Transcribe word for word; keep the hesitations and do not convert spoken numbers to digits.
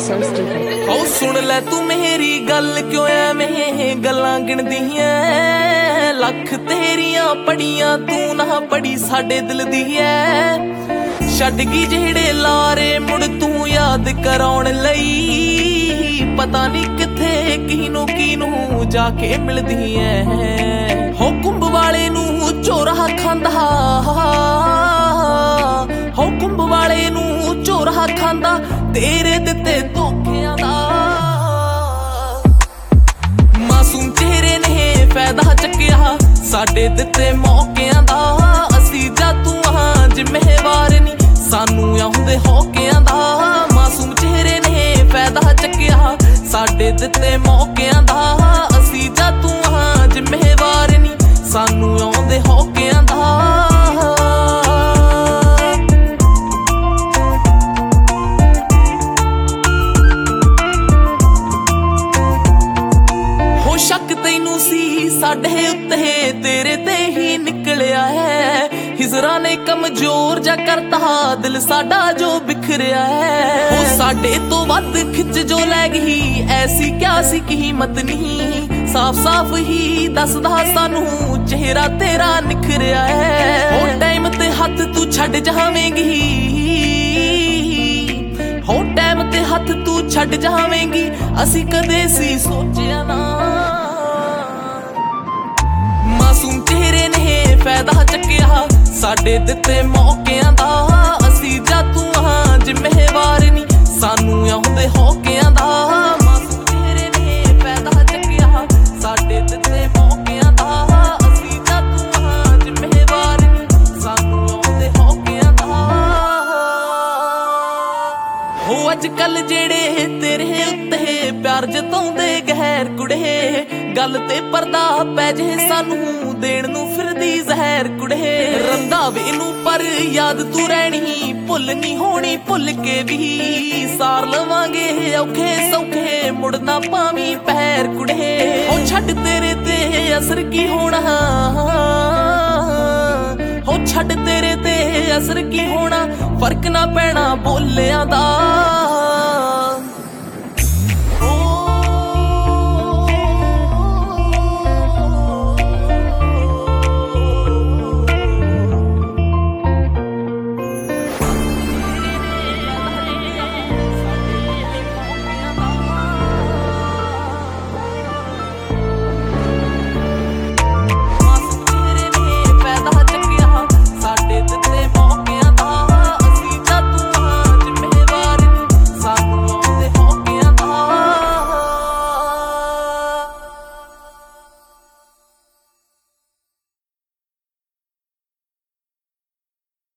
so stupid. ओ सुन ले तू मेरी गल क्यों एवें गल्लां गिणदी ऐ लख तेरियां पड़ियां तू ना पड़ी साडे दिल दी ऐ छड्ड गई जेड़े लारे मुड़ तू याद कराउण लई पता नहीं किथे किनू किनू जाके मिलदी ऐ हो कुंभ वाले नू चोरा खांदा हो कुंभ वाले नू चोरा खांदा तेरे दिते धोखियां दा मासूम चेहरे ने फायदा चक्या साडे दिते मौकियां दा असी जादू हां जिम्मेवार नी सानू आउंदे होकियां दा मासूम चेहरे ने फायदा चक्या साडे दिते मौकियां दा असी जादू हां जिम्मेवार नी सानू आउंदे होकियां दा शक तैनू सी साडे उत्ते तेरे ते ही निकलिया है हिजरा ने कमजोर जा करता दिल साडा जो बिखरिया है वो साडे तो वध खिच जो लै गई ऐसी क्या सी कीमत नहीं साफ साफ ही दसदा सानू चेहरा तेरा निखरिया है हो टाइम ते हथ तू छड्ड जावेंगी हो टाइम ते हथ तू छड्ड जावेंगी असी कदे सी सोचिया ना मासूम चेहरे ने फायदा चक्या साडे दिते मौकियां दा असी जादू हां जिम्मेवार नी सानू आउंदे होकियां दा मासूम चेहरे ने फायदा चक्या साडे दिते मौकियां दा असी जादू हां जिम्मेवार नी सानू आउंदे होकियां दा हो अजकल जेड़े तेरे उत्ते प्यार जताउंदे गैर कुड़े गल ते पर्दा पै जे सानू देण नू फिरदी जहर कुड़े रंधावे नू पर याद तू रहनी भुल नी होनी भुल के भी सार लवांगे औखे सौखे मुड़ना पावी पैर कुड़े ओ छड्ड तेरे ते असर की होना हो छड्ड तेरे ते असर की होना फर्क ना पैना बोलियां दा